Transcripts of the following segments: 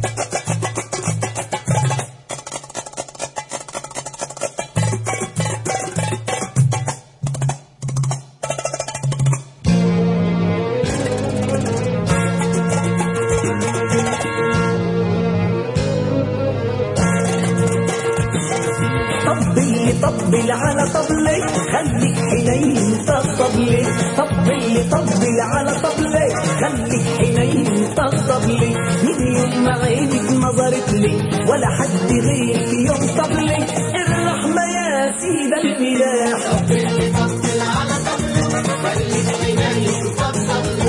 طبل على طبلي خليك حنين طبلي، طبل على طبلي خليك حنين طبلي. من يوم ما عينك نظرت لي ولا حد غيرك يوم طبلي، الرحمة يا سيد الملاح. طبل على طبلي خليك حنين طبلي،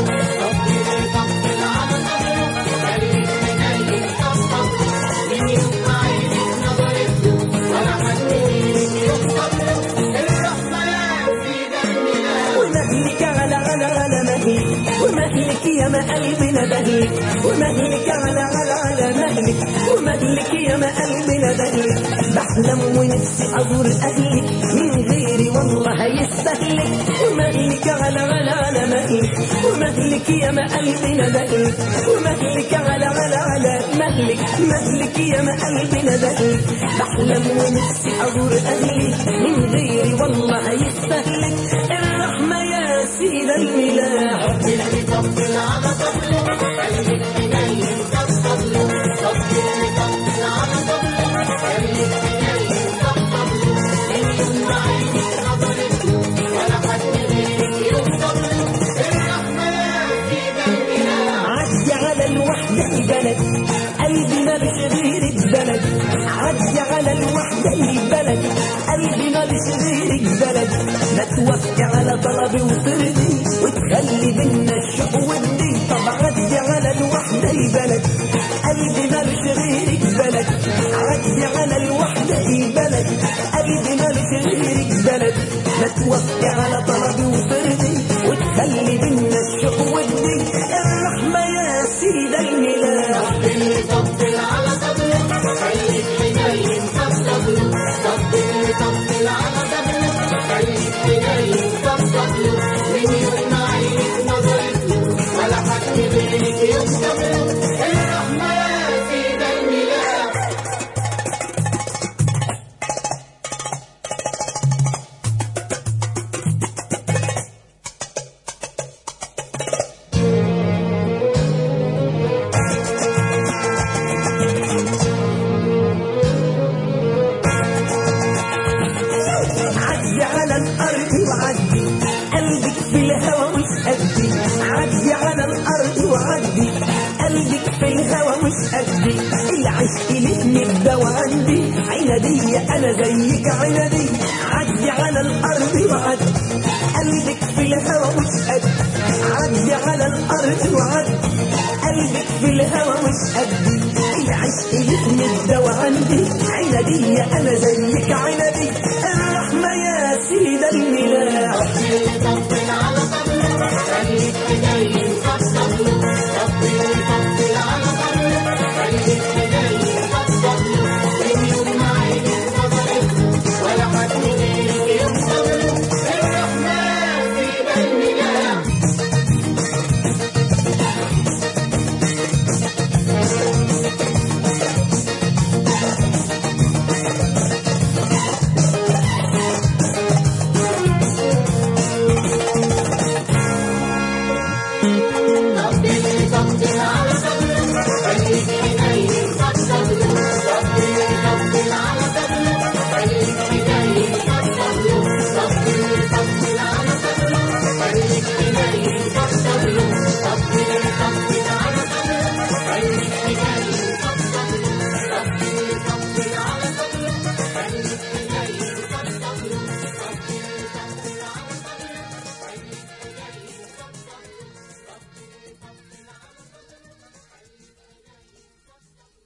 طبل على طبلي خليك حنين طبلي. من يوم ما عينك نظرت لي ولا حد غيرك يوم طبلي، الرحمة يا سيد الملاح. ومهلك على مهلك، ومهلك يا ما قلبنا بهلك، ومهلك على مهلك، ومهلك يا ما قلبنا بهلك. بحلم ونفسي ازور اهلك من غيري والله هيستهلك. ومهلك على مهلك، ومهلك يا ما قلبنا بهلك، ومهلك على مهلك، مهلك يا ما قلبنا بهلك. بحلم ونفسي ازور اهلك من غيري والله هيستهلك. الرحمة يا سيد الملاح. طبل على طبلي خليك حنين طبلي، طبل على طبلي خليك حنين طبلي. من يوم ما عينك نظرت لي ولا حد غيرك يوم طبلي، الرحمة يا سيد الملاح. عدي على الوحدة البلد قلبي مالش غيرك بلد، عدي على الوحدة البلد قلبي مالش غيرك بلد. ما توافقي على طلبي وترضي وتخلي بينا الشوق والدي. طب عدي على الوحدة البلد قلبي مالش غيرك بلد، عدي على الوحدة البلد قلبي مالش غيرك بلد. ما توافقي على طلبي وترضي وتخلي بينا الشوق والدي. الرحمة يا سيد الملاح. طبل على طبلي خليك حنين طبلي، طبل على طبلي خليك حنين طبلي. من يوم ما عينك نظرت لي ولا حد غيرك يوم طبلي، الرحمة يا سيد الملاح. عدي على الأرض وعدي قلبك في الهوى مش قدي، عدي على الأرض وعدي قلبك في الهوى مش قدي. العشق لك الدوا عندي عنادية أنا زيك عنادي. عدي على الأرض وعدي قلبك في الهوى مش قدي، عدي على الأرض وعدي قلبك في الهوى مش قدي. العشق لك الدوا عندي عنادية أنا زيك عنادي. الرحمة يا سيد الملاح. طبل على طبلي خليك حنين